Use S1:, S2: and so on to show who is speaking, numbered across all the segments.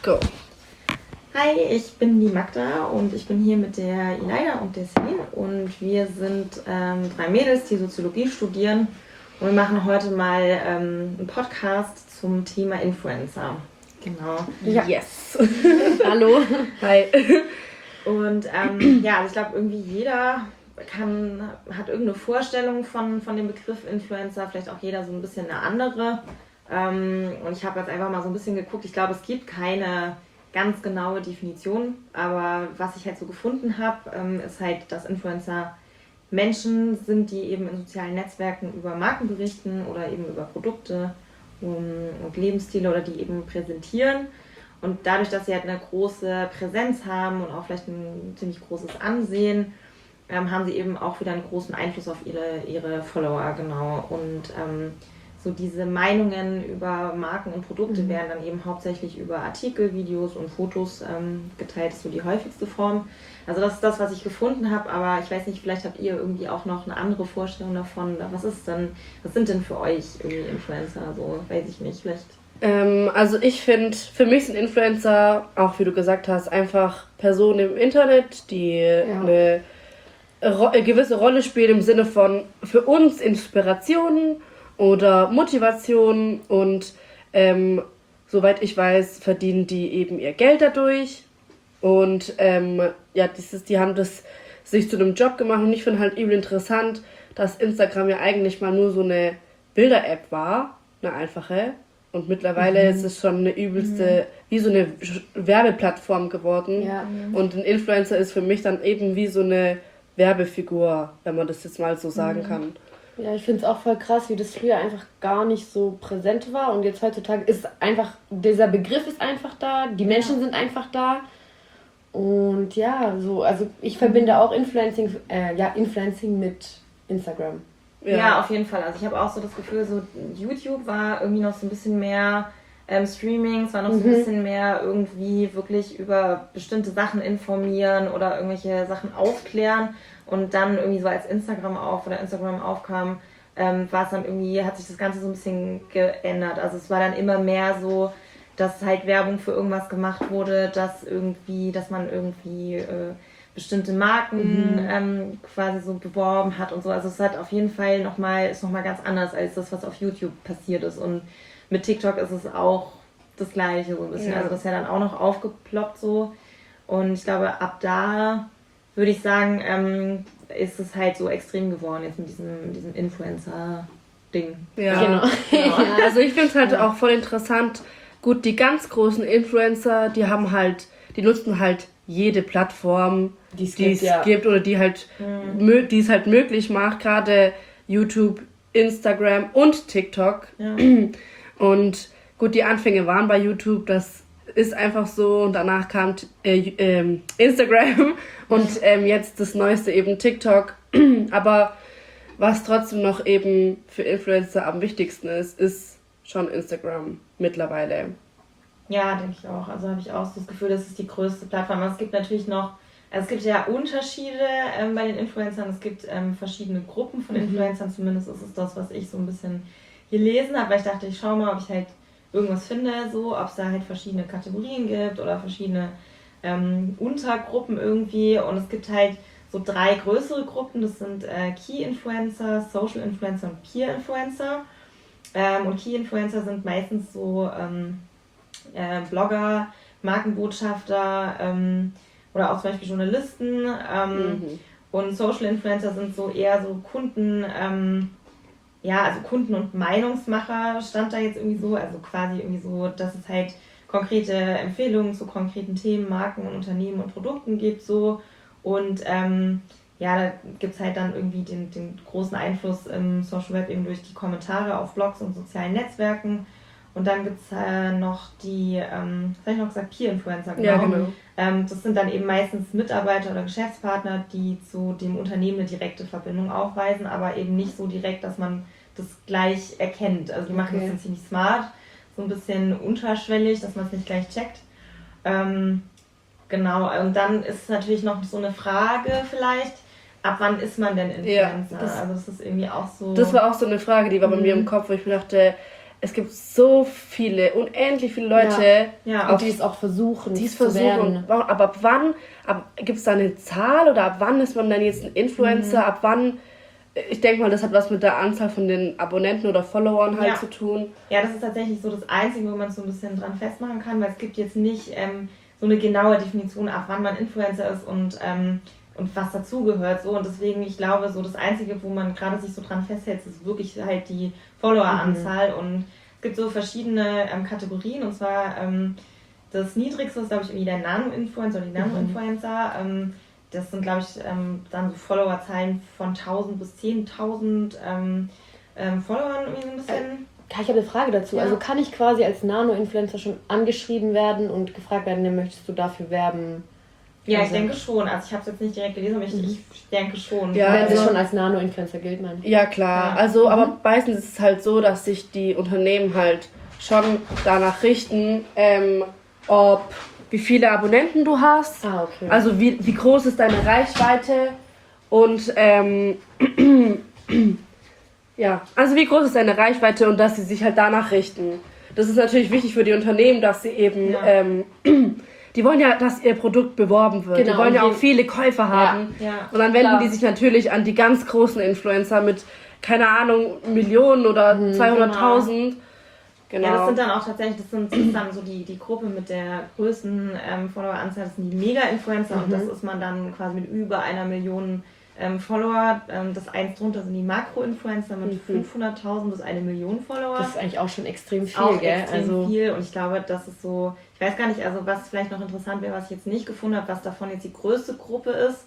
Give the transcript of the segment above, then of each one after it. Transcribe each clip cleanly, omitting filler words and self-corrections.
S1: Go.
S2: Hi, ich bin die Magda und ich bin hier mit der Ileida und der Celine und wir sind 3 Mädels, die Soziologie studieren und wir machen heute mal einen Podcast zum Thema Influencer. Genau.
S1: Ja. Yes. Hallo. Hi.
S2: Und also ich glaube, irgendwie jeder hat irgendeine Vorstellung von dem Begriff Influencer, vielleicht auch jeder so ein bisschen eine andere. Und ich habe jetzt einfach mal so ein bisschen geguckt. Ich glaube, es gibt keine ganz genaue Definition, aber was ich halt so gefunden habe, ist halt, dass Influencer Menschen sind, die eben in sozialen Netzwerken über Marken berichten oder eben über Produkte und Lebensstile oder die eben präsentieren. Und dadurch, dass sie halt eine große Präsenz haben und auch vielleicht ein ziemlich großes Ansehen, haben sie eben auch wieder einen großen Einfluss auf ihre Follower, genau. Und so diese Meinungen über Marken und Produkte werden dann eben hauptsächlich über Artikel, Videos und Fotos geteilt. Das ist so die häufigste Form. Also das ist das, was ich gefunden habe, aber ich weiß nicht, vielleicht habt ihr irgendwie auch noch eine andere Vorstellung davon. Was sind denn für euch irgendwie Influencer? So, weiß ich nicht, vielleicht.
S1: Also ich finde, für mich sind Influencer, auch wie du gesagt hast, einfach Personen im Internet, die eine gewisse Rolle spielen im Sinne von für uns Inspirationen oder Motivation und soweit ich weiß, verdienen die eben ihr Geld dadurch und die haben das sich zu einem Job gemacht und ich finde halt übel interessant, dass Instagram ja eigentlich mal nur so eine Bilder-App war, eine einfache und mittlerweile ist es schon eine übelste, wie so eine Werbeplattform geworden und ein Influencer ist für mich dann eben wie so eine Werbefigur, wenn man das jetzt mal so sagen kann.
S3: Ja, ich finde es auch voll krass, wie das früher einfach gar nicht so präsent war und jetzt heutzutage ist einfach, dieser Begriff ist einfach da, die Menschen sind einfach da und also ich verbinde auch Influencing mit Instagram.
S2: Ja, auf jeden Fall. Also ich habe auch so das Gefühl, so YouTube war irgendwie noch so ein bisschen mehr Streaming, es war noch so ein bisschen mehr irgendwie wirklich über bestimmte Sachen informieren oder irgendwelche Sachen aufklären. Und dann irgendwie so als Instagram aufkam, war es dann irgendwie, hat sich das Ganze so ein bisschen geändert. Also es war dann immer mehr so, dass halt Werbung für irgendwas gemacht wurde, dass man irgendwie bestimmte Marken quasi so beworben hat und so. Also es hat auf jeden Fall ist nochmal ganz anders als das, was auf YouTube passiert ist. Und mit TikTok ist es auch das Gleiche so ein bisschen. Also das ist ja dann auch noch aufgeploppt so. Und ich glaube, ab da würde ich sagen, ist es halt so extrem geworden jetzt mit diesem Influencer-Ding.
S1: Ja, genau. Also ich finde es halt auch voll interessant. Gut, die ganz großen Influencer, die nutzen halt jede Plattform, die es gibt oder die es halt möglich macht, gerade YouTube, Instagram und TikTok. Ja. Und gut, die Anfänge waren bei YouTube, das ist einfach so und danach kam Instagram und jetzt das Neueste eben TikTok. Aber was trotzdem noch eben für Influencer am wichtigsten ist schon Instagram mittlerweile.
S2: Ja, denke ich auch. Also habe ich auch so das Gefühl, das ist die größte Plattform. Aber es gibt natürlich es gibt ja Unterschiede bei den Influencern. Es gibt verschiedene Gruppen von Influencern. Zumindest ist es das, was ich so ein bisschen gelesen habe. Weil ich dachte, ich schaue mal, ob ich halt irgendwas finde, so, ob es da halt verschiedene Kategorien gibt oder verschiedene Untergruppen irgendwie. Und es gibt halt so 3 größere Gruppen. Das sind Key Influencer, Social Influencer und Peer Influencer. Und Key Influencer sind meistens so Blogger, Markenbotschafter oder auch zum Beispiel Journalisten. Und Social Influencer sind so eher so Kunden, also Kunden- und Meinungsmacher stand da jetzt irgendwie so. Also quasi irgendwie so, dass es halt konkrete Empfehlungen zu konkreten Themen, Marken und Unternehmen und Produkten gibt so. Und da gibt es halt dann irgendwie den großen Einfluss im Social Web eben durch die Kommentare auf Blogs und sozialen Netzwerken. Und dann gibt es noch die, was habe ich noch gesagt, Peer-Influencer, genau.
S1: Ja, genau.
S2: Das sind dann eben meistens Mitarbeiter oder Geschäftspartner, die zu dem Unternehmen eine direkte Verbindung aufweisen, aber eben nicht so direkt, dass man das gleich erkennt. Also die machen das dann ziemlich smart, so ein bisschen unterschwellig, dass man es nicht gleich checkt. Genau, und dann ist es natürlich noch so eine Frage vielleicht, ab wann ist man denn Influencer?
S1: Ja,
S2: also das ist irgendwie auch so...
S1: Das war auch so eine Frage, die war bei mir im Kopf, wo ich mir dachte, es gibt so viele, unendlich viele Leute,
S3: und die es auch versuchen,
S1: zu werden. Aber ab wann, gibt es da eine Zahl oder ab wann ist man dann jetzt ein Influencer? Ab wann, ich denke mal, das hat was mit der Anzahl von den Abonnenten oder Followern halt zu tun.
S2: Ja, das ist tatsächlich so das Einzige, wo man es so ein bisschen dran festmachen kann, weil es gibt jetzt nicht so eine genaue Definition, ab wann man Influencer ist und was dazugehört. So. Und deswegen, ich glaube, so das Einzige, wo man gerade sich so dran festhält, ist wirklich halt die Followeranzahl. Und es gibt so verschiedene Kategorien. Und zwar das niedrigste ist, glaube ich, irgendwie der Nano-Influencer oder die Nano-Influencer. Das sind, glaube ich, dann so Followerzahlen von 1000 bis 10.000 Followern irgendwie so ein bisschen.
S3: Ich habe eine Frage dazu. Ja. Also kann ich quasi als Nano-Influencer schon angeschrieben werden und gefragt werden, ja, möchtest du dafür werben?
S2: Ja, ich denke schon. Also ich habe es jetzt nicht direkt gelesen, aber ich denke schon.
S3: Ja, wenn das schon als Nano-Influencer gilt, meine ich.
S1: Ja, klar. Ja. Also, aber meistens ist es halt so, dass sich die Unternehmen halt schon danach richten, wie viele Abonnenten du hast.
S3: Okay.
S1: Also wie groß ist deine Reichweite und ja, also wie groß ist deine Reichweite und dass sie sich halt danach richten. Das ist natürlich wichtig für die Unternehmen, dass sie eben, die wollen ja, dass ihr Produkt beworben wird. Genau, die wollen ja auch viele Käufer haben.
S2: Ja.
S1: Und dann wenden die sich natürlich an die ganz großen Influencer mit, keine Ahnung, Millionen oder 200.000. Genau.
S2: Ja, das sind dann auch tatsächlich, das ist dann so die Gruppe mit der größten Followeranzahl, das sind die Mega-Influencer und das ist man dann quasi mit über 1 Million Follower. Das eins drunter sind die Makro-Influencer mit 500.000 bis 1 Million Follower.
S3: Das ist eigentlich auch schon extrem viel,
S2: auch
S3: gell?
S2: Extrem viel und ich glaube, das ist so, ich weiß gar nicht, also was vielleicht noch interessant wäre, was ich jetzt nicht gefunden habe, was davon jetzt die größte Gruppe ist.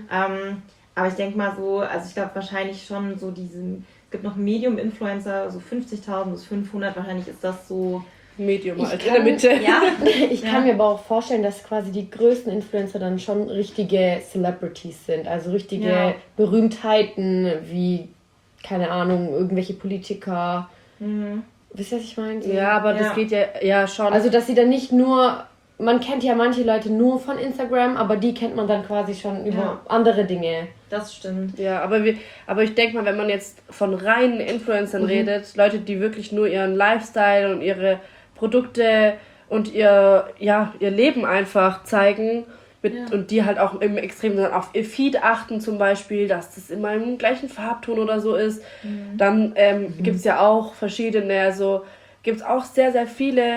S2: Aber ich denke mal so, also ich glaube wahrscheinlich schon so es gibt noch Medium-Influencer, so 50.000 bis 500, wahrscheinlich ist das so
S1: Medium halt in der Mitte.
S3: Ja, ich kann mir aber auch vorstellen, dass quasi die größten Influencer dann schon richtige Celebrities sind, also richtige Berühmtheiten wie, keine Ahnung, irgendwelche Politiker. Wisst ihr, was ich meine?
S1: Ja, aber das geht ja schon.
S3: Also, dass sie dann nicht nur, man kennt ja manche Leute nur von Instagram, aber die kennt man dann quasi schon über andere Dinge.
S2: Das stimmt.
S1: Ja, aber ich denke mal, wenn man jetzt von reinen Influencern redet, Leute, die wirklich nur ihren Lifestyle und ihre Produkte und ihr Leben einfach zeigen und die halt auch im Extrem dann auf ihr Feed achten zum Beispiel, dass das immer im gleichen Farbton oder so ist, dann gibt es ja auch verschiedene, also gibt es auch sehr, sehr viele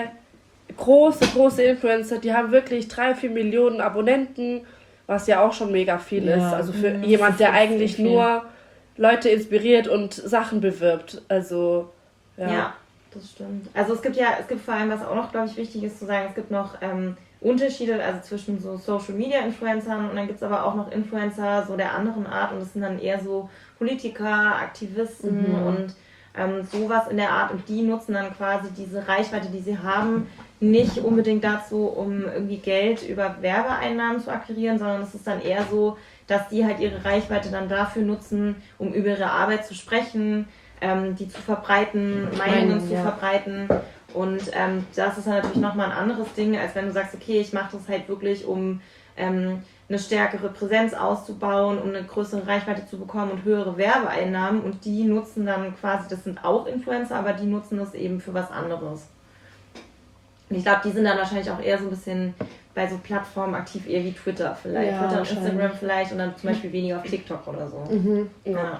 S1: große Influencer, die haben wirklich 3-4 Millionen Abonnenten, was ja auch schon mega viel ist. Also für jemand, der eigentlich nur Leute inspiriert und Sachen bewirbt. Also,
S2: ja, das stimmt. Also es gibt vor allem, was auch noch, glaube ich, wichtig ist zu sagen, es gibt noch Unterschiede, also zwischen so Social-Media-Influencern und dann gibt es aber auch noch Influencer so der anderen Art und das sind dann eher so Politiker, Aktivisten und sowas in der Art und die nutzen dann quasi diese Reichweite, die sie haben, nicht unbedingt dazu, um irgendwie Geld über Werbeeinnahmen zu akquirieren, sondern es ist dann eher so, dass die halt ihre Reichweite dann dafür nutzen, um über ihre Arbeit zu sprechen, die zu verbreiten, Meinungen zu verbreiten und das ist dann natürlich nochmal ein anderes Ding, als wenn du sagst, okay, ich mache das halt wirklich, um eine stärkere Präsenz auszubauen, um eine größere Reichweite zu bekommen und höhere Werbeeinnahmen und die nutzen dann quasi, das sind auch Influencer, aber die nutzen das eben für was anderes. Und ich glaube, die sind dann wahrscheinlich auch eher so ein bisschen bei so Plattformen aktiv, eher wie Twitter vielleicht. Ja, Twitter und Instagram vielleicht und dann zum Beispiel weniger auf TikTok oder so. Ja.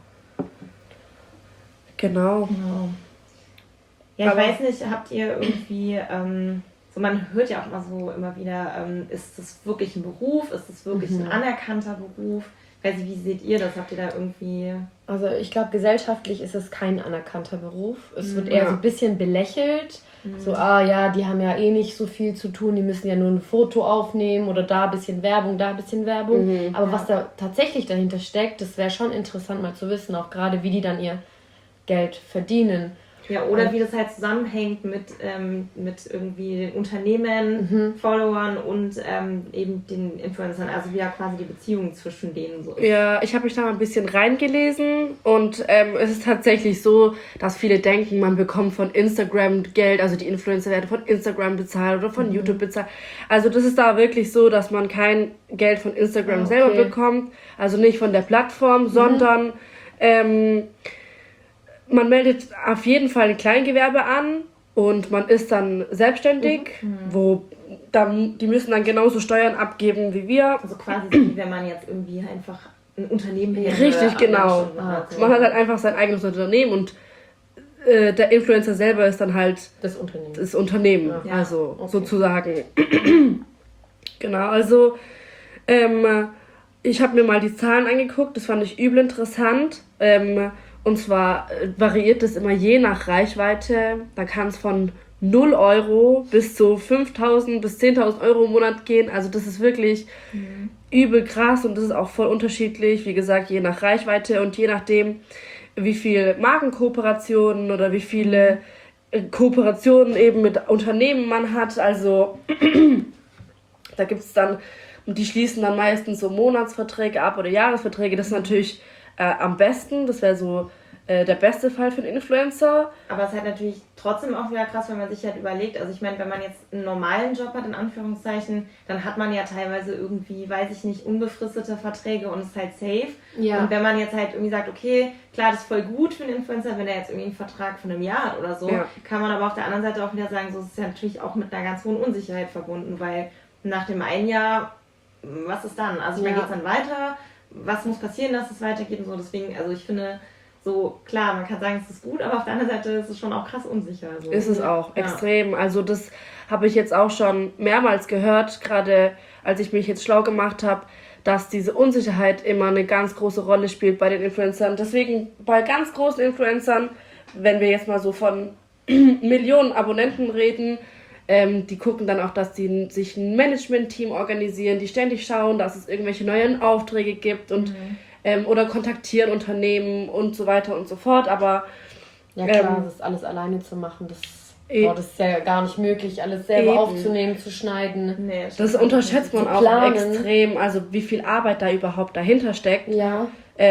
S1: Genau.
S2: Ja, ich weiß nicht, habt ihr irgendwie, so man hört ja auch immer wieder, ist das wirklich ein Beruf? Ist das wirklich ein anerkannter Beruf? Weiß nicht, wie seht ihr das? Habt ihr da irgendwie...
S3: Also ich glaube, gesellschaftlich ist es kein anerkannter Beruf. Es wird eher so ein bisschen belächelt. So, die haben ja eh nicht so viel zu tun, die müssen ja nur ein Foto aufnehmen oder da ein bisschen Werbung, da ein bisschen Werbung. Aber was da tatsächlich dahinter steckt, das wäre schon interessant mal zu wissen, auch gerade wie die dann ihr Geld verdienen.
S2: Ja, oder wie das halt zusammenhängt mit irgendwie den Unternehmen, Followern und eben den Influencern, also wie ja quasi die Beziehung zwischen denen so ist.
S1: Ja, ich habe mich da mal ein bisschen reingelesen und es ist tatsächlich so, dass viele denken, man bekommt von Instagram Geld, also die Influencer werden von Instagram bezahlt oder von YouTube bezahlt. Also das ist da wirklich so, dass man kein Geld von Instagram selber bekommt, also nicht von der Plattform, sondern man meldet auf jeden Fall ein Kleingewerbe an und man ist dann selbstständig, wo dann, die müssen dann genauso Steuern abgeben wie wir.
S2: Also quasi wie wenn man jetzt irgendwie einfach ein Unternehmen hätte.
S1: Richtig, genau. Man hat halt einfach sein eigenes Unternehmen und der Influencer selber ist dann halt
S3: das Unternehmen.
S1: Das Unternehmen,
S2: Ja.
S1: also
S3: Okay.
S1: sozusagen. Genau, also ich habe mir mal die Zahlen angeguckt, das fand ich übel interessant. Und zwar variiert das immer je nach Reichweite. Da kann es von 0 Euro bis zu 5.000 bis 10.000 Euro im Monat gehen. Also das ist wirklich übel krass und das ist auch voll unterschiedlich. Wie gesagt, je nach Reichweite und je nachdem, wie viel Markenkooperationen oder wie viele Kooperationen eben mit Unternehmen man hat. Also da gibt es dann, und die schließen dann meistens so Monatsverträge ab oder Jahresverträge. Das ist natürlich am besten. Das wäre so der beste Fall für einen Influencer.
S2: Aber es ist halt natürlich trotzdem auch wieder krass, wenn man sich halt überlegt, also ich meine, wenn man jetzt einen normalen Job hat, in Anführungszeichen, dann hat man ja teilweise irgendwie, weiß ich nicht, unbefristete Verträge und ist halt safe.
S3: Ja.
S2: Und wenn man jetzt halt irgendwie sagt, okay, klar, das ist voll gut für einen Influencer, wenn er jetzt irgendwie einen Vertrag von einem Jahr hat oder so,
S1: Ja.
S2: kann man aber auf der anderen Seite auch wieder sagen, so ist es ja natürlich auch mit einer ganz hohen Unsicherheit verbunden, weil nach dem einen Jahr, was ist dann? Also ich meine,
S3: Ja.
S2: geht es dann weiter? Was muss passieren, dass es weitergeht und so? Deswegen, also ich finde, so, klar, man kann sagen, es ist gut, aber auf der anderen Seite ist es schon auch krass unsicher. So.
S1: Ist es auch,
S2: Ja.
S1: extrem. Also das habe ich jetzt auch schon mehrmals gehört, gerade als ich mich jetzt schlau gemacht habe, dass diese Unsicherheit immer eine ganz große Rolle spielt bei den Influencern. Deswegen bei ganz großen Influencern, wenn wir jetzt mal so von Millionen Abonnenten reden, die gucken dann auch, dass die sich ein Management-Team organisieren, die ständig schauen, dass es irgendwelche neuen Aufträge gibt und oder kontaktieren Unternehmen und so weiter und so fort. Aber
S3: Ja klar, das alles alleine zu machen, das ist ja gar nicht möglich, alles selber
S1: Eben.
S3: aufzunehmen, zu schneiden.
S2: Nee,
S1: das unterschätzt man
S3: Zu
S1: auch
S3: planen.
S1: extrem, also wie viel Arbeit da überhaupt dahinter steckt.
S3: Ja.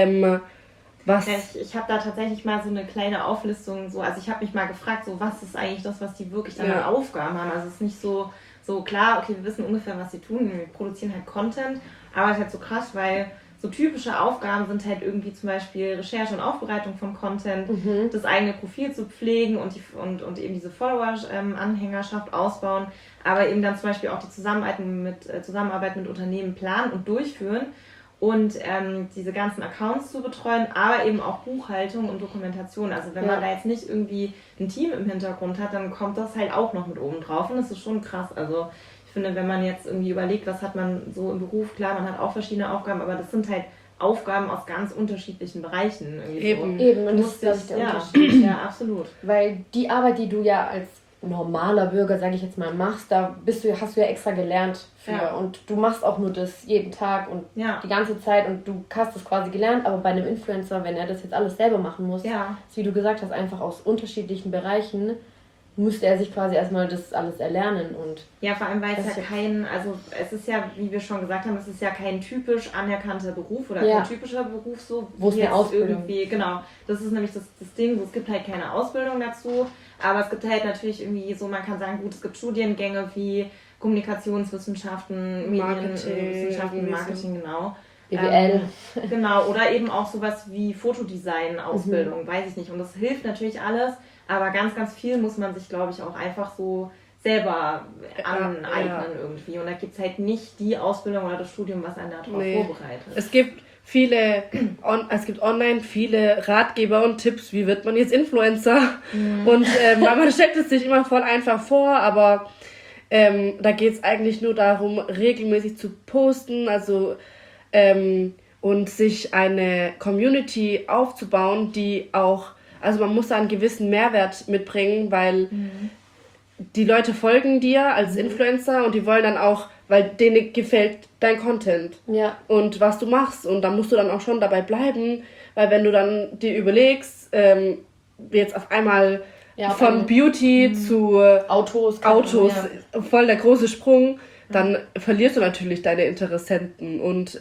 S1: Was
S2: Ich habe da tatsächlich mal so eine kleine Auflistung, so, also ich habe mich mal gefragt, so was ist eigentlich das, was die wirklich dann
S1: Ja.
S2: an Aufgaben haben. Also es ist nicht so klar, okay, wir wissen ungefähr, was sie tun, wir produzieren halt Content, aber es ist halt so krass, weil so typische Aufgaben sind halt irgendwie zum Beispiel Recherche und Aufbereitung von Content, das eigene Profil zu pflegen und eben diese Follower-Anhängerschaft ausbauen, aber eben dann zum Beispiel auch die Zusammenarbeit mit Unternehmen planen und durchführen und diese ganzen Accounts zu betreuen, aber eben auch Buchhaltung und Dokumentation. Also wenn man da jetzt nicht irgendwie ein Team im Hintergrund hat, dann kommt das halt auch noch mit oben drauf und das ist schon krass. Also ich finde, wenn man jetzt irgendwie überlegt, was hat man so im Beruf, klar, man hat auch verschiedene Aufgaben, aber das sind halt Aufgaben aus ganz unterschiedlichen Bereichen. Irgendwie
S1: Eben.
S2: So.
S3: Eben, und
S2: Du
S3: das ist, glaube ich,
S2: musst
S3: der
S2: dich-
S3: Unterschied.
S2: Ja, absolut.
S3: Weil die Arbeit, die du ja als normaler Bürger, sage ich jetzt mal, machst, da hast du ja extra gelernt für.
S2: Ja.
S3: Und du machst auch nur das jeden Tag und
S2: Ja.
S3: die ganze Zeit und du hast das quasi gelernt, aber bei einem Influencer, wenn er das jetzt alles selber machen muss,
S2: Ja.
S3: ist, wie du gesagt hast, einfach aus unterschiedlichen Bereichen, müsste er sich quasi erstmal das alles erlernen und
S2: Ja, vor allem, weil es
S3: Das
S2: ja
S3: ist
S2: also es ist ja, wie wir schon gesagt haben, es ist ja kein typisch anerkannter Beruf oder
S3: Ja.
S2: kein typischer Beruf so.
S3: Wo es
S2: wie
S3: eine
S2: jetzt
S3: Ausbildung
S2: irgendwie, genau, das ist nämlich das Ding, so, es gibt halt keine Ausbildung dazu, aber es gibt halt natürlich irgendwie so, man kann sagen, gut, es gibt Studiengänge wie Kommunikationswissenschaften, Medienwissenschaften, Marketing, genau.
S3: BWL.
S2: Genau, oder eben auch sowas wie Fotodesign-Ausbildung, weiß ich nicht. Und das hilft natürlich alles, aber ganz, ganz viel muss man sich, glaube ich, auch einfach so selber aneignen irgendwie. Und da gibt es halt nicht die Ausbildung oder das Studium, was einen darauf vorbereitet.
S1: Es gibt online viele Ratgeber und Tipps, wie wird man jetzt Influencer. Und man stellt es sich immer voll einfach vor, aber da geht es eigentlich nur darum, regelmäßig zu posten, also und sich eine Community aufzubauen, die auch, also man muss da einen gewissen Mehrwert mitbringen, weil die Leute folgen dir als Influencer und die wollen dann auch, weil denen gefällt dein Content
S3: Ja.
S1: und was du machst und da musst du dann auch schon dabei bleiben, weil wenn du dann dir überlegst, jetzt auf einmal von Beauty zu
S3: Autos,
S1: voll der große Sprung, dann verlierst du natürlich deine Interessenten und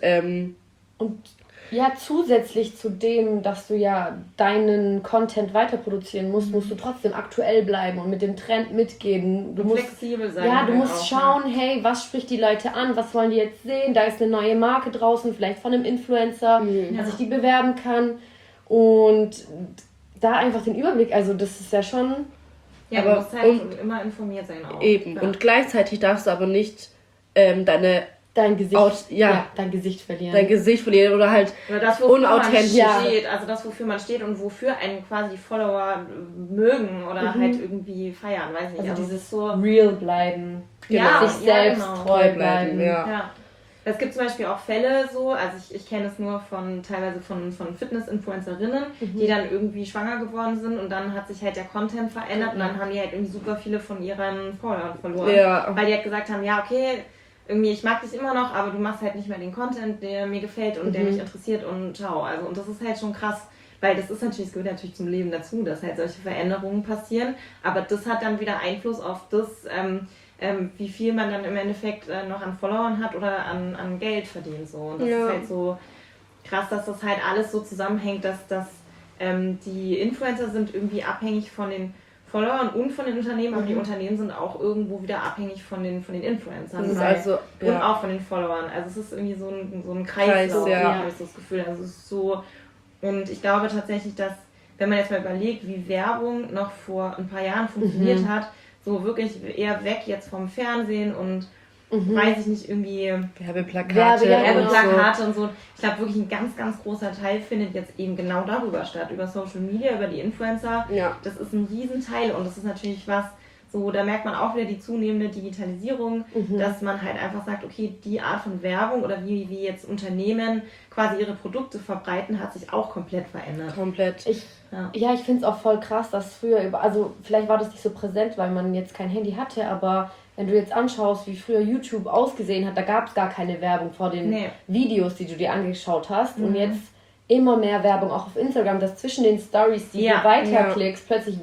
S3: ja, zusätzlich zu dem, dass du ja deinen Content weiter produzieren musst, musst du trotzdem aktuell bleiben und mit dem Trend mitgehen. Du musst
S2: flexibel sein.
S3: Ja, du
S2: halt
S3: musst
S2: auch,
S3: schauen, hey, was spricht die Leute an, was wollen die jetzt sehen, da ist eine neue Marke draußen, vielleicht von einem Influencer, dass ich die bewerben kann und da einfach den Überblick, also das ist ja schon...
S2: Ja, aber du musst halt immer informiert sein auch.
S1: Eben, und gleichzeitig darfst du aber nicht
S3: dein Gesicht, dein Gesicht verlieren
S1: oder halt
S2: oder das, unauthentisch steht, also das, wofür man steht und wofür einen quasi die Follower mögen oder halt irgendwie feiern, weiß nicht.
S3: Also dieses so real bleiben, sich selbst treu bleiben.
S2: Ja. Es gibt zum Beispiel auch Fälle so, also ich kenne es nur teilweise von Fitness-Influencerinnen, die dann irgendwie schwanger geworden sind und dann hat sich halt der Content verändert und dann haben die halt irgendwie super viele von ihren Followern verloren, weil die halt gesagt haben, ja okay, irgendwie ich mag dich immer noch, aber du machst halt nicht mehr den Content, der mir gefällt und der mich interessiert und ciao. Also und das ist halt schon krass, weil das gehört natürlich zum Leben dazu, dass halt solche Veränderungen passieren, aber das hat dann wieder Einfluss auf das, wie viel man dann im Endeffekt noch an Followern hat oder an Geld verdient. So. Und das ist halt so krass, dass das halt alles so zusammenhängt, dass die Influencer sind irgendwie abhängig von den Followern und von den Unternehmen, aber die Unternehmen sind auch irgendwo wieder abhängig von den Influencern und auch von den Followern. Also es ist irgendwie so ein Kreislauf, habe ich so das Gefühl. Also es ist so, und ich glaube tatsächlich, dass, wenn man jetzt mal überlegt, wie Werbung noch vor ein paar Jahren funktioniert hat, so wirklich eher weg jetzt vom Fernsehen und weiß ich nicht, irgendwie Werbeplakate und so. Ich glaube wirklich ein ganz, ganz großer Teil findet jetzt eben genau darüber statt, über Social Media, über die Influencer. Ja. Das ist ein Riesenteil und das ist natürlich was, so da merkt man auch wieder die zunehmende Digitalisierung, dass man halt einfach sagt, okay, die Art von Werbung oder wie jetzt Unternehmen quasi ihre Produkte verbreiten, hat sich auch komplett verändert.
S1: Komplett.
S3: Ich finde es auch voll krass, dass früher, also vielleicht war das nicht so präsent, weil man jetzt kein Handy hatte, aber wenn du jetzt anschaust, wie früher YouTube ausgesehen hat, da gab es gar keine Werbung vor den Videos, die du dir angeschaut hast. Und jetzt immer mehr Werbung, auch auf Instagram, dass zwischen den Stories, die du weiterklickst, plötzlich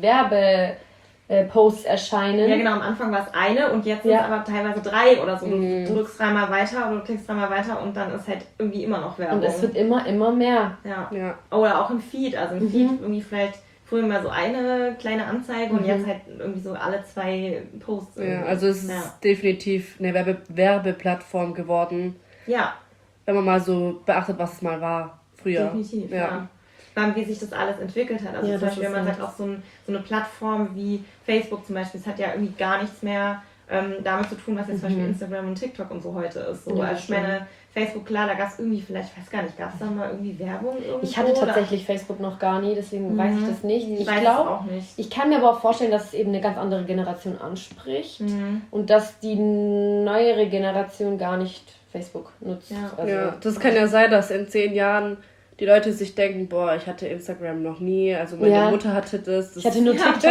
S3: Werbeposts erscheinen.
S2: Ja genau, am Anfang war es eine und jetzt sind es aber teilweise 3 oder so. Du drückst 3-mal weiter oder du klickst 3-mal weiter und dann ist halt irgendwie immer noch Werbung.
S3: Und es wird immer mehr.
S2: Ja. Oder auch im Feed, also im Feed irgendwie vielleicht früher mal so eine kleine Anzeige und jetzt halt irgendwie so alle 2 Posts.
S1: Ja, also es ist definitiv eine Werbeplattform geworden.
S2: Ja.
S1: Wenn man mal so beachtet, was es mal war früher.
S2: Definitiv, ja. Wie sich das alles entwickelt hat. Also zum Beispiel, wenn man sagt, auch so eine Plattform wie Facebook zum Beispiel, es hat ja irgendwie gar nichts mehr damit zu tun, was jetzt zum Beispiel Instagram und TikTok und so heute ist. So, also ich meine, Facebook, klar, da gab es irgendwie vielleicht, ich weiß gar nicht, gab es da mal irgendwie Werbung irgendwo?
S3: Ich hatte tatsächlich Facebook noch gar nie, deswegen weiß ich das nicht.
S2: Ich glaube auch nicht.
S3: Ich kann mir aber auch vorstellen, dass es eben eine ganz andere Generation anspricht und dass die neuere Generation gar nicht Facebook nutzt.
S1: Ja, also, das kann ja sein, dass in 10 Jahren die Leute sich denken, boah, ich hatte Instagram noch nie, also meine Mutter hatte das.
S3: Ich hatte nur TikTok.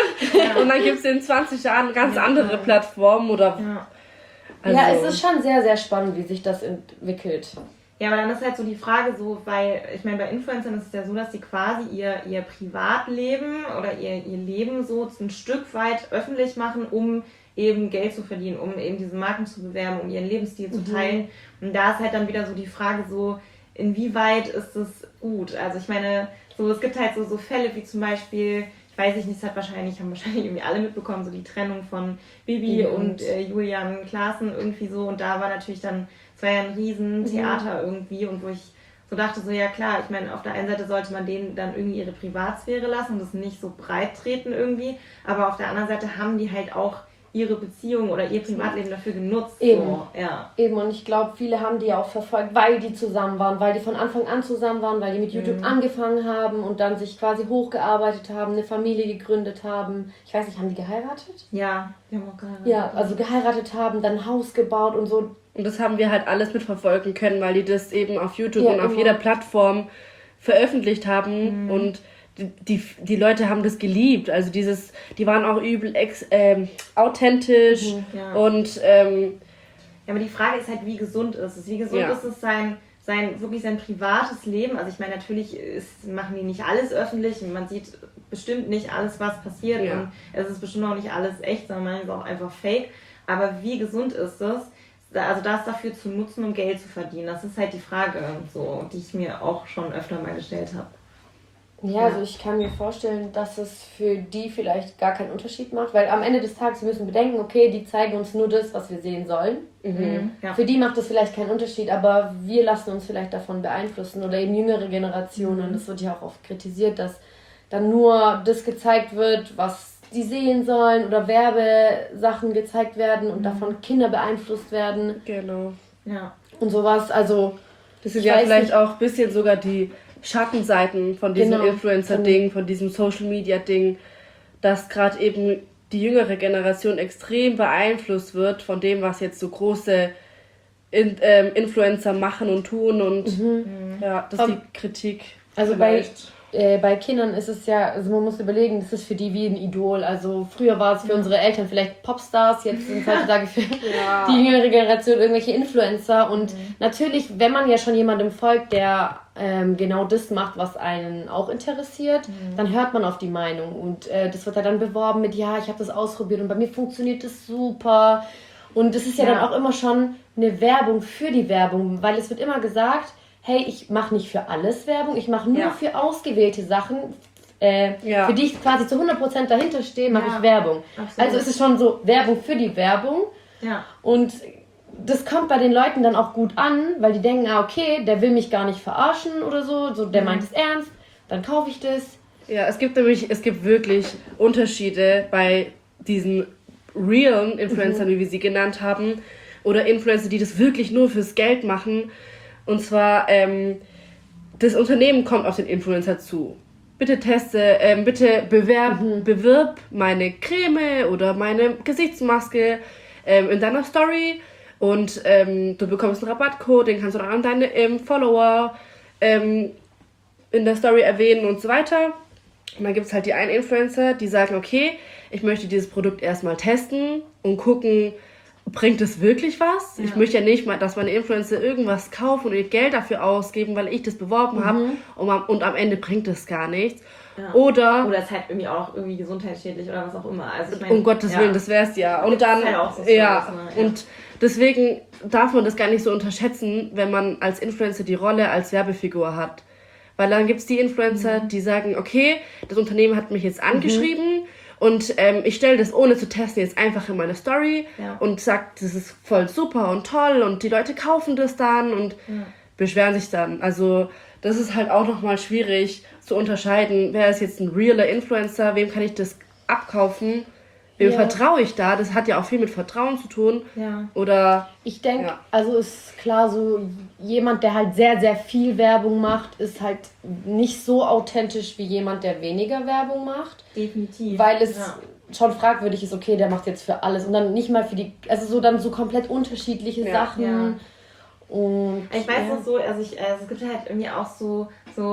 S1: Und dann gibt es in 20 Jahren ganz andere Plattformen oder...
S3: Ja. Also, es ist schon sehr, sehr spannend, wie sich das entwickelt.
S2: Ja, aber dann ist halt so die Frage so, weil, ich meine, bei Influencern ist es ja so, dass sie quasi ihr Privatleben oder ihr Leben so ein Stück weit öffentlich machen, um eben Geld zu verdienen, um eben diese Marken zu bewerben, um ihren Lebensstil zu teilen. Und da ist halt dann wieder so die Frage so, inwieweit ist es gut? Also ich meine, so es gibt halt so Fälle wie zum Beispiel, ich weiß nicht, haben wahrscheinlich irgendwie alle mitbekommen, so die Trennung von Bibi und Julian Klaassen irgendwie so. Und da war natürlich dann, es war ja ein Riesentheater irgendwie und wo ich so dachte, so ja klar, ich meine, auf der einen Seite sollte man denen dann irgendwie ihre Privatsphäre lassen und das nicht so breit treten irgendwie, aber auf der anderen Seite haben die halt auch ihre Beziehung oder ihr Privatleben dafür genutzt.
S3: Eben.
S2: So, ja.
S3: Eben, und ich glaube, viele haben die auch verfolgt, weil die zusammen waren, weil die von Anfang an zusammen waren, weil die mit YouTube angefangen haben und dann sich quasi hochgearbeitet haben, eine Familie gegründet haben. Ich weiß nicht, haben die geheiratet?
S2: Ja, die haben auch geheiratet.
S3: Ja, also geheiratet haben, dann ein Haus gebaut und so.
S1: Und das haben wir halt alles mitverfolgen können, weil die das eben auf YouTube und auf jeder Plattform veröffentlicht haben und die Leute haben das geliebt, also die waren auch übel authentisch und
S2: ja, aber die Frage ist halt, wie gesund ist es? Wie gesund ist es sein privates Leben? Also ich meine, natürlich machen die nicht alles öffentlich und man sieht bestimmt nicht alles, was passiert und es ist bestimmt auch nicht alles echt, sondern man ist auch einfach fake, aber wie gesund ist es? Also das dafür zu nutzen, um Geld zu verdienen, das ist halt die Frage, so, die ich mir auch schon öfter mal gestellt habe.
S3: Ja, also ich kann mir vorstellen, dass es für die vielleicht gar keinen Unterschied macht, weil am Ende des Tages müssen wir bedenken, okay, die zeigen uns nur das, was wir sehen sollen. Ja. Für die macht das vielleicht keinen Unterschied, aber wir lassen uns vielleicht davon beeinflussen oder eben jüngere Generationen. Das wird ja auch oft kritisiert, dass dann nur das gezeigt wird, was die sehen sollen oder Werbesachen gezeigt werden und davon Kinder beeinflusst werden.
S1: Genau.
S2: Ja.
S3: Und sowas, also...
S1: Das sind ja vielleicht auch ein bisschen sogar die Schattenseiten von diesem Influencer-Ding, von diesem Social-Media-Ding, dass gerade eben die jüngere Generation extrem beeinflusst wird von dem, was jetzt so große Influencer machen und tun und ja, das ist die Kritik.
S3: Also bei Kindern ist es ja, also man muss überlegen, das ist für die wie ein Idol. Also früher war es für unsere Eltern vielleicht Popstars, jetzt sind es heutzutage für die jüngere Generation irgendwelche Influencer. Und natürlich, wenn man ja schon jemandem folgt, der genau das macht, was einen auch interessiert, dann hört man auf die Meinung. Und das wird ja dann beworben mit, ja, ich habe das ausprobiert und bei mir funktioniert das super. Und das ist ja dann auch immer schon eine Werbung für die Werbung, weil es wird immer gesagt, hey, ich mache nicht für alles Werbung, ich mache nur für ausgewählte Sachen, für die ich quasi zu 100% dahinter stehe, mache ich Werbung. Absolut. Also ist es schon so Werbung für die Werbung. Ja. Und das kommt bei den Leuten dann auch gut an, weil die denken, okay, der will mich gar nicht verarschen oder so der meint es ernst, dann kaufe ich das.
S1: Ja, es gibt wirklich Unterschiede bei diesen realen Influencern, wie wir sie genannt haben, oder Influencer, die das wirklich nur fürs Geld machen. Und zwar, das Unternehmen kommt auf den Influencer zu. Bitte bewirb meine Creme oder meine Gesichtsmaske in deiner Story und du bekommst einen Rabattcode, den kannst du dann an deine Follower in der Story erwähnen und so weiter. Und dann gibt es halt die einen Influencer, die sagen, okay, ich möchte dieses Produkt erstmal testen und gucken, bringt es wirklich was? Ja. Ich möchte ja nicht mal, dass meine Influencer irgendwas kaufen und ihr Geld dafür ausgeben, weil ich das beworben habe und am Ende bringt es gar nichts. Ja. Oder
S2: es ist halt irgendwie auch irgendwie gesundheitsschädlich oder was auch immer. Also ich mein,
S1: um Gottes Willen, das wär's ja. Und dann,
S2: halt auch so
S1: und deswegen darf man das gar nicht so unterschätzen, wenn man als Influencer die Rolle als Werbefigur hat. Weil dann gibt's die Influencer, die sagen, okay, das Unternehmen hat mich jetzt angeschrieben, und ich stelle das ohne zu testen jetzt einfach in meine Story und sage, das ist voll super und toll und die Leute kaufen das dann und beschweren sich dann. Also das ist halt auch nochmal schwierig zu unterscheiden, wer ist jetzt ein realer Influencer, wem kann ich das abkaufen, wem vertraue ich da. Das hat ja auch viel mit Vertrauen zu tun. Ja. Oder
S3: ich denke, also ist klar, so jemand, der halt sehr, sehr viel Werbung macht, ist halt nicht so authentisch wie jemand, der weniger Werbung macht.
S2: Definitiv.
S3: Weil es schon fragwürdig ist, okay, der macht jetzt für alles und dann nicht mal für die, also so dann so komplett unterschiedliche Sachen. Ja. Und
S2: ich weiß noch so, also es gibt halt irgendwie auch so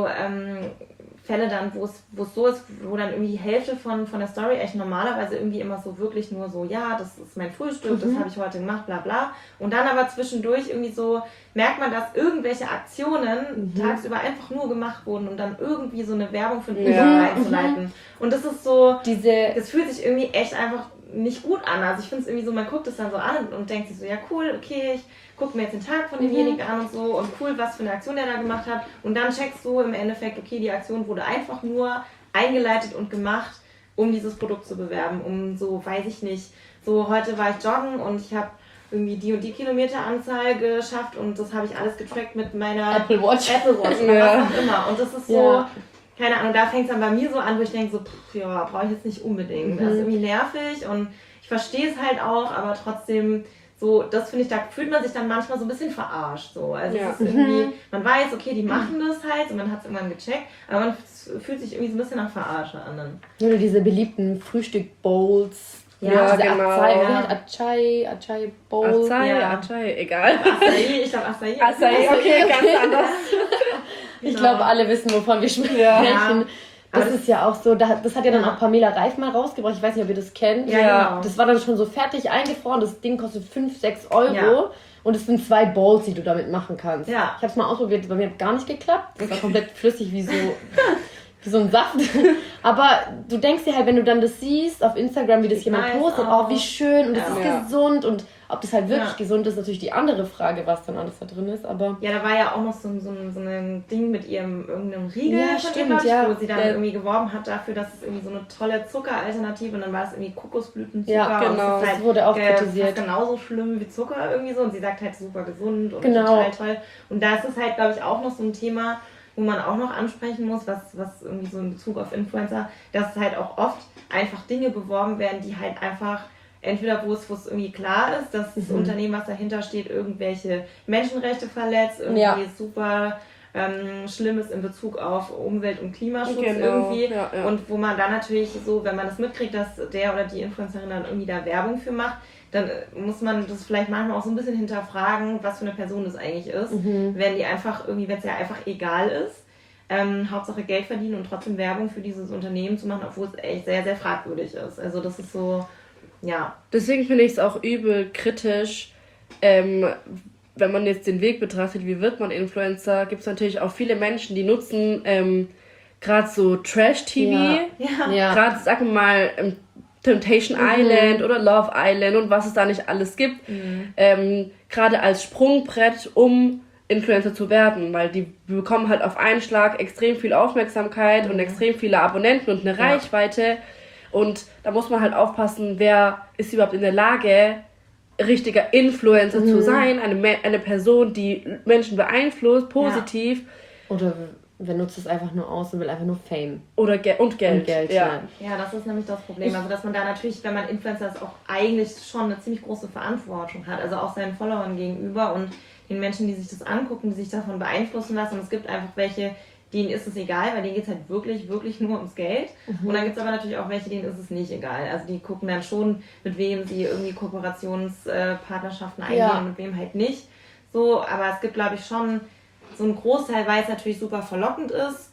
S2: Fälle dann, wo es so ist, wo dann irgendwie die Hälfte von der Story echt normalerweise irgendwie immer so wirklich nur so, ja, das ist mein Frühstück, das habe ich heute gemacht, bla bla. Und dann aber zwischendurch irgendwie so merkt man, dass irgendwelche Aktionen tagsüber einfach nur gemacht wurden, um dann irgendwie so eine Werbung für ein Produkt einzuleiten. Und das ist so, das fühlt sich irgendwie echt einfach nicht gut an. Also ich finde es irgendwie so, man guckt es dann so an und denkt sich so, ja cool, okay, ich gucke mir jetzt den Tag von demjenigen an und so und cool, was für eine Aktion der da gemacht hat. Und dann checkst du im Endeffekt, okay, die Aktion wurde einfach nur eingeleitet und gemacht, um dieses Produkt zu bewerben. Um so, weiß ich nicht, so heute war ich joggen und ich habe irgendwie die und die Kilometeranzahl geschafft und das habe ich alles getrackt mit meiner
S3: Apple Watch
S2: oder was auch immer. Und das ist so, keine Ahnung, da fängt es dann bei mir so an, wo ich denke so, brauche ich jetzt nicht unbedingt. Das ist irgendwie nervig und ich verstehe es halt auch, aber trotzdem so, das finde ich, da fühlt man sich dann manchmal so ein bisschen verarscht. So. Also es ist irgendwie, man weiß, okay, die machen das halt und man hat es irgendwann gecheckt, aber man fühlt sich irgendwie so ein bisschen nach Verarsche an. Dann.
S3: Oder diese beliebten Frühstück-Bowls.
S1: Ja, genau.
S3: Acai Bowl.
S1: Acai, egal.
S2: Acai, ich glaube Acai.
S1: Acai, okay, ganz anders.
S3: Ich glaube, alle wissen, wovon wir sprechen. Ja. Das ist ja auch so, das hat ja dann auch Pamela Reif mal rausgebracht. Ich weiß nicht, ob ihr das kennt.
S2: Ja, genau.
S3: Das war dann schon so fertig eingefroren. Das Ding kostet 5-6 Euro. Ja. Und es sind 2 Bowls, die du damit machen kannst. Ja. Ich habe es mal ausprobiert, bei mir hat gar nicht geklappt. Das war komplett flüssig wie so ein Saft. Aber du denkst dir halt, wenn du dann das siehst auf Instagram, wie das jemand postet, oh, wie schön und das ist gesund und ob das halt wirklich gesund ist, natürlich die andere Frage, was dann alles da drin ist, aber...
S2: Ja, da war ja auch noch so ein Ding mit irgendeinem Riegel, wo sie dann irgendwie geworben hat dafür, dass es irgendwie so eine tolle Zuckeralternative und dann war es irgendwie Kokosblütenzucker.
S3: Ja, genau,
S2: und
S3: das wurde auch kritisiert.
S2: Genauso schlimm wie Zucker irgendwie so und sie sagt halt super gesund und total toll. Und da ist es halt, glaube ich, auch noch so ein Thema, wo man auch noch ansprechen muss, was irgendwie so in Bezug auf Influencer, dass halt auch oft einfach Dinge beworben werden, die halt einfach entweder wo es irgendwie klar ist, dass das Unternehmen, was dahinter steht, irgendwelche Menschenrechte verletzt, irgendwie super Schlimmes in Bezug auf Umwelt- und Klimaschutz irgendwie. Ja. Und wo man dann natürlich so, wenn man das mitkriegt, dass der oder die Influencerin dann irgendwie da Werbung für macht, dann muss man das vielleicht manchmal auch so ein bisschen hinterfragen, was für eine Person das eigentlich ist. Wenn die einfach irgendwie, wenn es ja einfach egal ist, Hauptsache Geld verdienen und trotzdem Werbung für dieses Unternehmen zu machen, obwohl es echt sehr, sehr fragwürdig ist. Also das ist so, ja.
S1: Deswegen finde ich es auch übel kritisch, wenn man jetzt den Weg betrachtet, wie wird man Influencer, gibt es natürlich auch viele Menschen, die nutzen gerade so Trash-TV, gerade, sagen wir mal, Temptation Island oder Love Island und was es da nicht alles gibt, gerade als Sprungbrett, um Influencer zu werden, weil die bekommen halt auf einen Schlag extrem viel Aufmerksamkeit und extrem viele Abonnenten und eine Reichweite und da muss man halt aufpassen, wer ist überhaupt in der Lage, richtiger Influencer zu sein, eine Person, die Menschen beeinflusst, positiv.
S3: Oder wer nutzt es einfach nur aus und will einfach nur Fame.
S1: Oder Geld. Und Geld,
S2: ja, das ist nämlich das Problem. Also, dass man da natürlich, wenn man Influencer ist, auch eigentlich schon eine ziemlich große Verantwortung hat. Also auch seinen Followern gegenüber und den Menschen, die sich das angucken, die sich davon beeinflussen lassen. Und es gibt einfach welche, denen ist es egal, weil denen geht es halt wirklich, wirklich nur ums Geld. Und dann gibt es aber natürlich auch welche, denen ist es nicht egal. Also die gucken dann schon, mit wem sie irgendwie Kooperationspartnerschaften eingehen und mit wem halt nicht. So, aber es gibt, glaube ich, schon so einen Großteil, weil es natürlich super verlockend ist,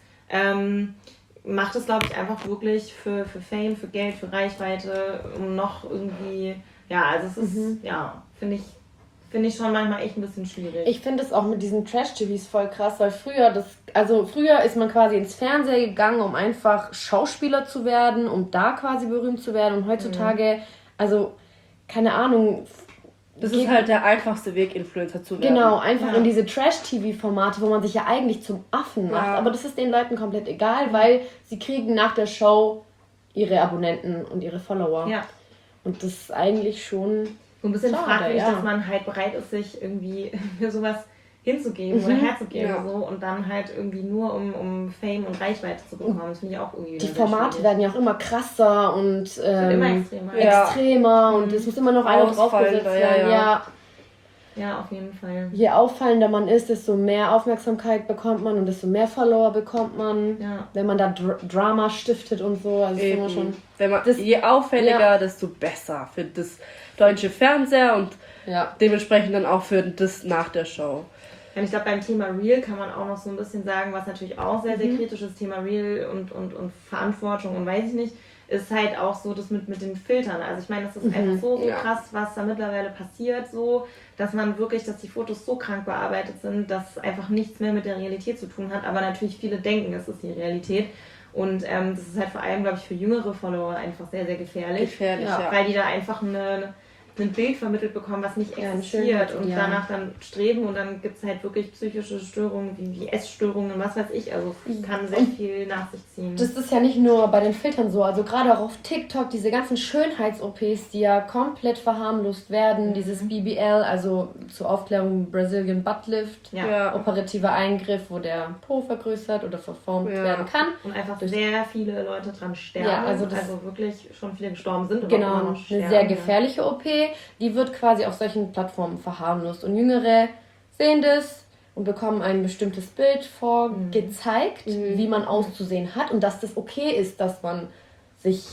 S2: macht es, glaube ich, einfach wirklich für Fame, für Geld, für Reichweite, um noch irgendwie, also es ist, finde ich schon manchmal echt ein bisschen schwierig.
S3: Ich finde es auch mit diesen Trash-TVs voll krass, weil früher ist man quasi ins Fernsehen gegangen, um einfach Schauspieler zu werden, um da quasi berühmt zu werden und heutzutage, also, keine Ahnung.
S1: Das ist halt der einfachste Weg, Influencer zu werden.
S3: Genau, einfach in diese Trash-TV-Formate, wo man sich ja eigentlich zum Affen macht, aber das ist den Leuten komplett egal, weil sie kriegen nach der Show ihre Abonnenten und ihre Follower. Ja. Und das ist eigentlich schon
S2: so ein bisschen fragwürdig, dass man halt bereit ist, sich irgendwie für sowas hinzugeben oder herzugeben so und dann halt irgendwie nur um Fame und Reichweite zu bekommen. Das finde ich auch irgendwie
S3: die Formate werden ja auch immer krasser und immer extremer und es muss immer noch einer draufgesetzt werden.
S2: Ja, auf jeden Fall.
S3: Je auffallender man ist, desto mehr Aufmerksamkeit bekommt man und desto mehr Follower bekommt man, wenn man da Drama stiftet und so. Also immer schon
S1: je auffälliger, desto besser für das deutsche Fernseher und dementsprechend dann auch für das nach der Show.
S2: Und ich glaube, beim Thema Real kann man auch noch so ein bisschen sagen, was natürlich auch sehr, sehr kritisch ist, Thema Real und Verantwortung und weiß ich nicht, ist halt auch so das mit den Filtern. Also ich meine, das ist einfach so krass, was da mittlerweile passiert, so, dass man wirklich, dass die Fotos so krank bearbeitet sind, dass es einfach nichts mehr mit der Realität zu tun hat, aber natürlich viele denken, es ist die Realität. Und das ist halt vor allem, glaube ich, für jüngere Follower einfach sehr, sehr gefährlich. Weil die da einfach ein Bild vermittelt bekommen, was nicht existiert und danach dann streben und dann gibt es halt wirklich psychische Störungen wie Essstörungen und was weiß ich, also kann sehr viel nach sich ziehen.
S3: Das ist ja nicht nur bei den Filtern so, also gerade auch auf TikTok, diese ganzen Schönheits-OPs, die ja komplett verharmlost werden, dieses BBL, also zur Aufklärung Brazilian Butt Lift, operativer Eingriff, wo der Po vergrößert oder verformt werden kann.
S2: Und einfach sehr viele Leute dran sterben, also wirklich schon viele gestorben sind. Oder
S3: genau, noch sterben, eine sehr gefährliche OP. Die wird quasi auf solchen Plattformen verharmlost. Und Jüngere sehen das und bekommen ein bestimmtes Bild vorgezeigt, wie man auszusehen hat und dass das okay ist, dass man sich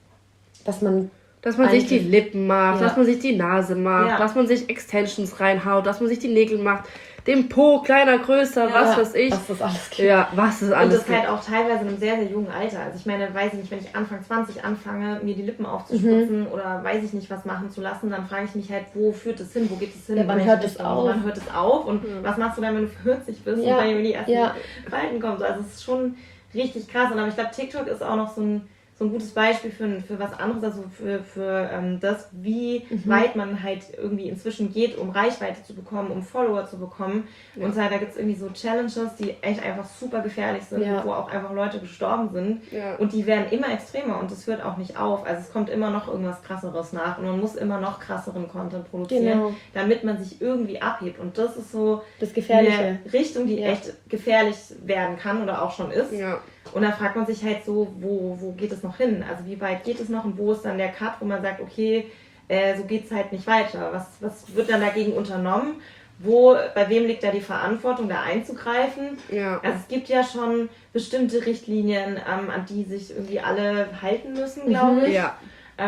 S1: die Lippen macht, dass man sich die Nase macht, dass man sich Extensions reinhaut, dass man sich die Nägel macht, den Po kleiner, größer, was weiß ich.
S3: Was das alles gibt.
S1: Ja, was das alles
S2: gibt. Und das halt auch teilweise in einem sehr, sehr jungen Alter. Also ich meine, weiß ich nicht, wenn ich Anfang 20 anfange, mir die Lippen aufzuspritzen oder weiß ich nicht, was machen zu lassen, dann frage ich mich halt, wo führt es hin, wo geht es hin?
S3: Wann hört es auf?
S2: Wann hört es auf? Und was machst du dann, wenn du 40 bist und dann die ersten Falten kommen? Also es ist schon richtig krass. Und aber ich glaube, TikTok ist auch noch so so ein gutes Beispiel für was anderes, also für das, wie weit man halt irgendwie inzwischen geht, um Reichweite zu bekommen, um Follower zu bekommen. Ja. Und so, da gibt es irgendwie so Challenges, die echt einfach super gefährlich sind, wo auch einfach Leute gestorben sind. Ja. Und die werden immer extremer und das hört auch nicht auf. Also es kommt immer noch irgendwas Krasseres nach und man muss immer noch krasseren Content produzieren, damit man sich irgendwie abhebt. Und das ist so
S3: das Gefährliche.
S2: Eine Richtung, die echt gefährlich werden kann oder auch schon ist. Ja. Und da fragt man sich halt so, wo geht es noch hin? Also wie weit geht es noch und wo ist dann der Cut, wo man sagt, okay, so geht es halt nicht weiter. Was wird dann dagegen unternommen? Bei wem liegt da die Verantwortung, da einzugreifen? Ja. Also es gibt ja schon bestimmte Richtlinien, an die sich irgendwie alle halten müssen, glaube ich. Ja.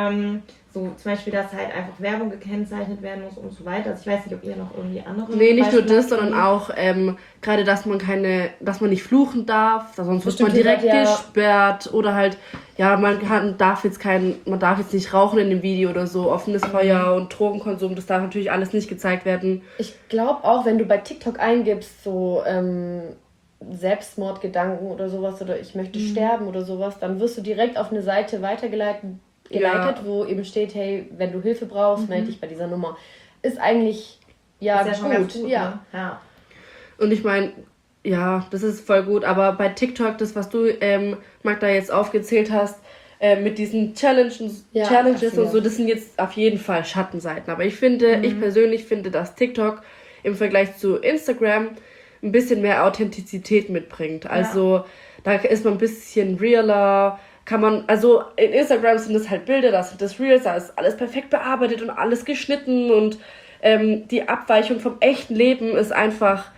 S2: So zum Beispiel, dass halt einfach Werbung gekennzeichnet werden muss und so weiter. Also ich weiß nicht, ob ihr noch irgendwie andere...
S1: Nee, nicht nur das, sondern auch gerade, dass man nicht fluchen darf, sonst wird man direkt gesperrt oder halt, ja, man darf jetzt nicht rauchen in dem Video oder so, offenes Feuer und Drogenkonsum, das darf natürlich alles nicht gezeigt werden.
S3: Ich glaube auch, wenn du bei TikTok eingibst, so Selbstmordgedanken oder sowas oder ich möchte sterben oder sowas, dann wirst du direkt auf eine Seite weitergeleitet, wo eben steht, hey, wenn du Hilfe brauchst, melde dich bei dieser Nummer. Ist eigentlich, ist ja gut. Schon ganz gut, ja.
S1: Ja. Und ich meine, ja, das ist voll gut, aber bei TikTok, das, was du, Magda, jetzt aufgezählt hast, mit diesen Challenges und so, das sind jetzt auf jeden Fall Schattenseiten. Aber ich persönlich finde, dass TikTok im Vergleich zu Instagram ein bisschen mehr Authentizität mitbringt. Also da ist man ein bisschen realer, also in Instagram sind das halt Bilder, das sind das Reels, da ist alles perfekt bearbeitet und alles geschnitten und die Abweichung vom echten Leben ist einfach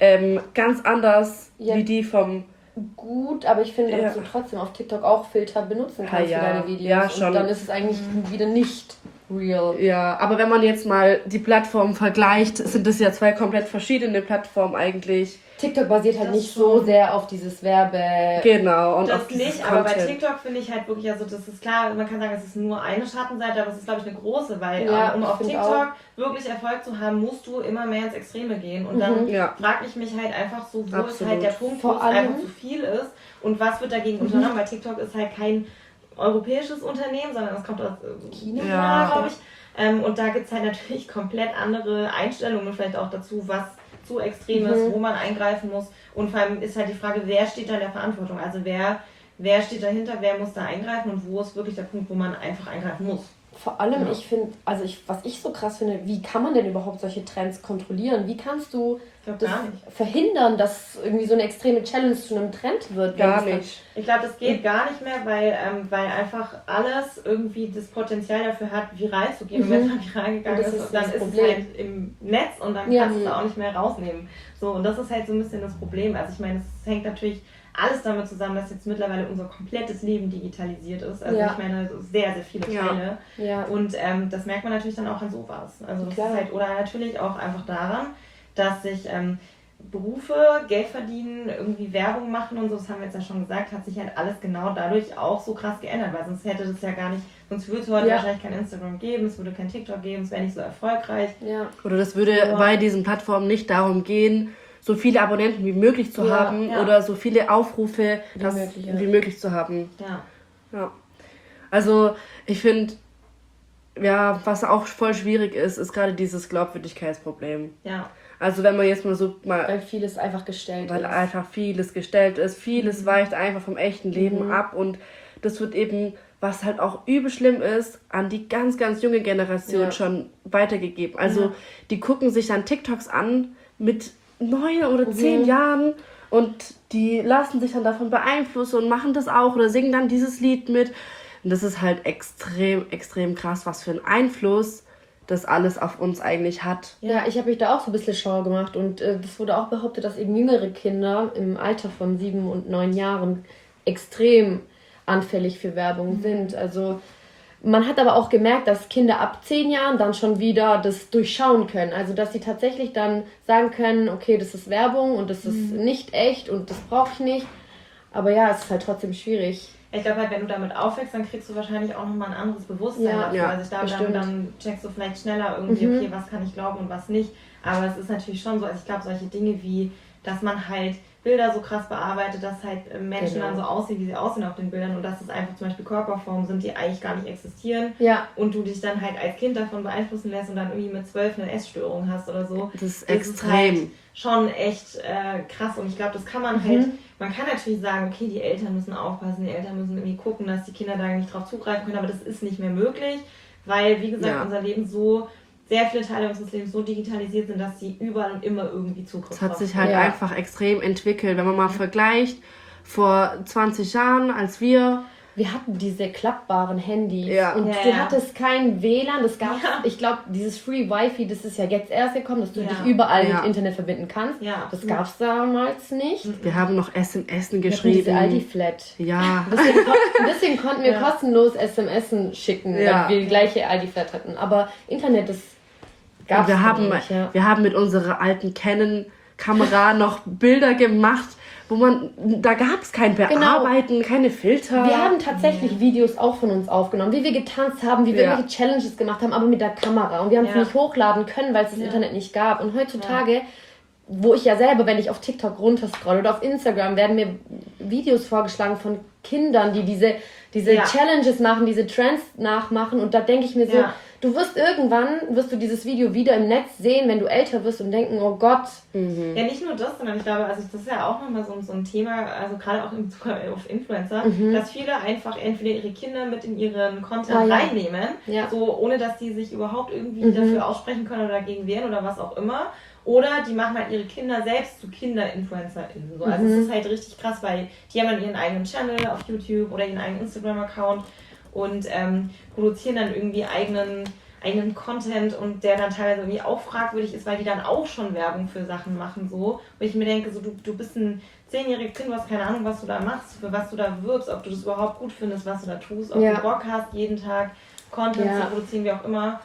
S1: ganz anders wie die vom...
S3: Gut, aber ich finde, dass du trotzdem auf TikTok auch Filter benutzen kannst für deine Videos. Ja, schon. Und dann ist es eigentlich wieder nicht real.
S1: Ja, aber wenn man jetzt mal die Plattformen vergleicht, sind das ja zwei komplett verschiedene Plattformen eigentlich.
S3: TikTok basiert halt nicht so sehr auf dieses Werbe...
S1: Genau.
S2: Und das nicht, aber bei TikTok finde ich halt wirklich, also das ist klar, man kann sagen, es ist nur eine Schattenseite, aber es ist, glaube ich, eine große, weil um auf TikTok wirklich Erfolg zu haben, musst du immer mehr ins Extreme gehen. Und dann frage ich mich halt einfach so, wo ist halt der Punkt, wo es einfach zu viel ist und was wird dagegen unternommen, weil TikTok ist halt kein europäisches Unternehmen, sondern es kommt aus China, glaube ich. Und da gibt es halt natürlich komplett andere Einstellungen vielleicht auch dazu, was zu extrem ist, wo man eingreifen muss. Und vor allem ist halt die Frage, wer steht da in der Verantwortung? Also wer steht dahinter, wer muss da eingreifen und wo ist wirklich der Punkt, wo man einfach eingreifen muss?
S3: Vor allem, ich finde, was ich so krass finde, wie kann man denn überhaupt solche Trends kontrollieren? Wie kannst du das verhindern, dass irgendwie so eine extreme Challenge zu einem Trend wird?
S1: Gar nicht.
S2: Ich glaube, das geht gar nicht mehr, weil einfach alles irgendwie das Potenzial dafür hat, viral zu gehen. Und wenn es mal viral gegangen ist, dann ist es halt im Netz und dann kannst du es auch nicht mehr rausnehmen. So, und das ist halt so ein bisschen das Problem. Also ich meine, es hängt natürlich alles damit zusammen, dass jetzt mittlerweile unser komplettes Leben digitalisiert ist. Also ich meine, sehr, sehr viele Teile. Ja. Und das merkt man natürlich dann auch an sowas. Also das ist halt, oder natürlich auch einfach daran, dass sich Berufe, Geld verdienen, irgendwie Werbung machen und so, das haben wir jetzt ja schon gesagt, hat sich halt alles genau dadurch auch so krass geändert, weil sonst hätte das ja gar nicht, sonst würde es heute wahrscheinlich kein Instagram geben, es würde kein TikTok geben, es wäre nicht so erfolgreich.
S1: Ja. Oder das würde bei diesen Plattformen nicht darum gehen, so viele Abonnenten wie möglich zu haben oder so viele Aufrufe wie möglich zu haben. Ja. Also ich finde, was auch voll schwierig ist gerade dieses Glaubwürdigkeitsproblem. Ja. Also wenn man jetzt
S3: weil vieles einfach gestellt ist.
S1: Weil einfach vieles gestellt ist. Vieles weicht einfach vom echten Leben ab. Und das wird eben, was halt auch übel schlimm ist, an die ganz, ganz junge Generation schon weitergegeben. Also die gucken sich dann TikToks an mit 9 oder 10 Jahren und die lassen sich dann davon beeinflussen und machen das auch oder singen dann dieses Lied mit. Und das ist halt extrem, extrem krass, was für einen Einfluss das alles auf uns eigentlich hat.
S3: Ja, ich habe mich da auch so ein bisschen schlau gemacht und es wurde auch behauptet, dass eben jüngere Kinder im Alter von 7 und 9 Jahren extrem anfällig für Werbung sind. Also man hat aber auch gemerkt, dass Kinder ab 10 Jahren dann schon wieder das durchschauen können. Also dass sie tatsächlich dann sagen können, okay, das ist Werbung und das ist nicht echt und das brauche ich nicht. Aber ja, es ist halt trotzdem schwierig.
S2: Ich glaube halt, wenn du damit aufwächst, dann kriegst du wahrscheinlich auch nochmal ein anderes Bewusstsein dafür. Also ich glaube, dann checkst du vielleicht schneller irgendwie, okay, was kann ich glauben und was nicht. Aber es ist natürlich schon so, also ich glaube, solche Dinge wie, dass man halt Bilder so krass bearbeitet, dass halt Menschen dann so aussehen, wie sie aussehen auf den Bildern und dass es einfach zum Beispiel Körperformen sind, die eigentlich gar nicht existieren und du dich dann halt als Kind davon beeinflussen lässt und dann irgendwie mit 12 eine Essstörung hast oder so.
S1: Das ist extrem.
S2: Ist halt schon echt krass und ich glaube, das kann man halt, man kann natürlich sagen, okay, die Eltern müssen aufpassen, die Eltern müssen irgendwie gucken, dass die Kinder da nicht drauf zugreifen können, aber das ist nicht mehr möglich, weil, wie gesagt, unser Leben so, sehr viele Teile unseres Lebens so digitalisiert sind, dass sie überall und immer irgendwie Zugriff haben.
S1: Es hat sich halt einfach extrem entwickelt. Wenn man mal vergleicht, vor 20 Jahren, als wir
S3: hatten diese klappbaren Handys und du hattest kein WLAN, das gab ich glaube, dieses Free Wi-Fi, das ist ja jetzt erst gekommen, dass du dich überall mit Internet verbinden kannst. Ja. Das gab es damals nicht.
S1: Wir haben noch SMS geschrieben.
S3: Diese Aldi-Flat.
S1: Ja.
S3: Deswegen konnten wir kostenlos SMS schicken, weil wir die gleiche Aldi-Flat hatten. Aber Internet, das gab es nicht.
S1: Wir haben mit unserer alten Canon-Kamera noch Bilder gemacht, da gab es kein Bearbeiten, keine Filter.
S3: Wir haben tatsächlich Videos auch von uns aufgenommen, wie wir getanzt haben, wie wir irgendwelche Challenges gemacht haben, aber mit der Kamera. Und wir haben es nicht hochladen können, weil es das Internet nicht gab. Und heutzutage, wo ich ja selber, wenn ich auf TikTok runterscrolle oder auf Instagram, werden mir Videos vorgeschlagen von Kindern, die diese Challenges machen, diese Trends nachmachen. Und da denke ich mir so, du wirst du dieses Video wieder im Netz sehen, wenn du älter wirst und denken, oh Gott.
S2: Ja, nicht nur das, sondern ich glaube, also das ist ja auch nochmal so ein Thema, also gerade auch in Bezug auf Influencer, dass viele einfach entweder ihre Kinder mit in ihren Content reinnehmen, so ohne dass die sich überhaupt irgendwie dafür aussprechen können oder dagegen wehren oder was auch immer. Oder die machen halt ihre Kinder selbst zu Kinder-InfluencerInnen. So. Also es ist halt richtig krass, weil die haben dann ihren eigenen Channel auf YouTube oder ihren eigenen Instagram-Account und produzieren dann irgendwie eigenen Content und der dann teilweise irgendwie auch fragwürdig ist, weil die dann auch schon Werbung für Sachen machen. So. Wo ich mir denke, so, du bist ein 10-jähriges Kind, du hast keine Ahnung, was du da machst, für was du da wirbst, ob du das überhaupt gut findest, was du da tust, ob du Bock hast, jeden Tag Content zu produzieren, wie auch immer.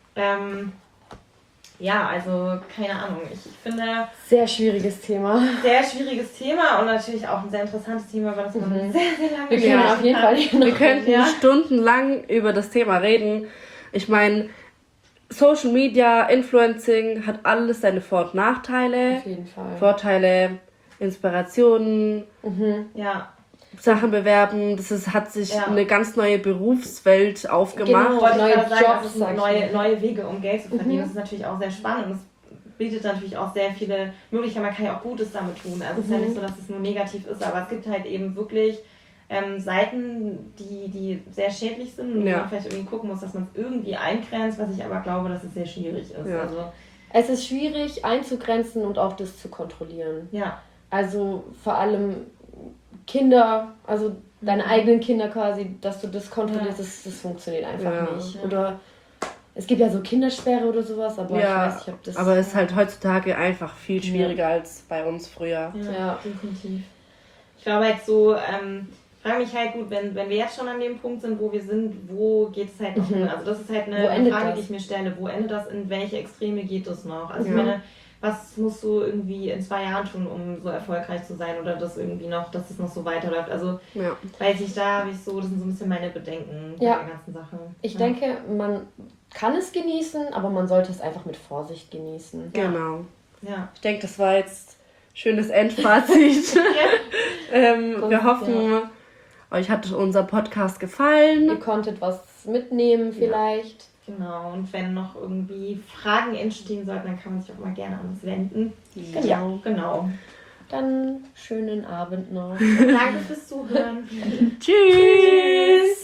S2: Ja, also keine Ahnung. Ich finde...
S3: Sehr schwieriges Thema.
S2: Sehr schwieriges Thema und natürlich auch ein sehr interessantes Thema, weil das man sehr, sehr lange
S3: Wir können auf jeden Fall
S1: wir könnten stundenlang über das Thema reden. Ich meine, Social Media, Influencing hat alles seine Vor- und Nachteile.
S3: Auf jeden Fall.
S1: Vorteile, Inspirationen. Sachen bewerben, hat sich eine ganz neue Berufswelt aufgemacht.
S2: Genau, neue Jobs, neue Wege, um Geld zu verdienen. Das ist natürlich auch sehr spannend und es bietet natürlich auch sehr viele Möglichkeiten. Man kann ja auch Gutes damit tun. Also es ist ja nicht so, dass es nur negativ ist, aber es gibt halt eben wirklich Seiten, die sehr schädlich sind und man vielleicht irgendwie gucken muss, dass man es irgendwie eingrenzt, was ich aber glaube, dass es sehr schwierig ist.
S3: Ja. Also, es ist schwierig einzugrenzen und auch das zu kontrollieren.
S2: Ja.
S3: Also vor allem Kinder, also deine eigenen Kinder quasi, dass du das kontrollierst, das funktioniert einfach nicht. Ja. Oder es gibt ja so Kindersperre oder sowas, aber ich weiß nicht, ob das...
S1: Aber es ist halt heutzutage einfach viel schwieriger als bei uns früher.
S2: Ja, definitiv. Ich glaube halt so, frage mich halt gut, wenn wir jetzt schon an dem Punkt sind, wo wir sind, wo geht es halt noch hin? Also das ist halt eine Frage, die ich mir stelle. Wo endet das? In welche Extreme geht es noch? Also ich meine, was musst du irgendwie in 2 Jahren tun, um so erfolgreich zu sein oder das irgendwie noch, dass es noch so weiterläuft? Also weiß ich, da habe ich so, das sind so ein bisschen meine Bedenken bei der ganzen Sache.
S3: Ich denke, man kann es genießen, aber man sollte es einfach mit Vorsicht genießen.
S1: Genau.
S2: Ja.
S1: Ich denke, das war jetzt schönes Endfazit. Wir hoffen, euch hat unser Podcast gefallen.
S3: Ihr konntet was mitnehmen vielleicht.
S2: Genau, und wenn noch irgendwie Fragen entstehen sollten, dann kann man sich auch mal gerne an uns wenden. Genau.
S3: Dann schönen Abend noch.
S2: Danke fürs Zuhören.
S1: Tschüss.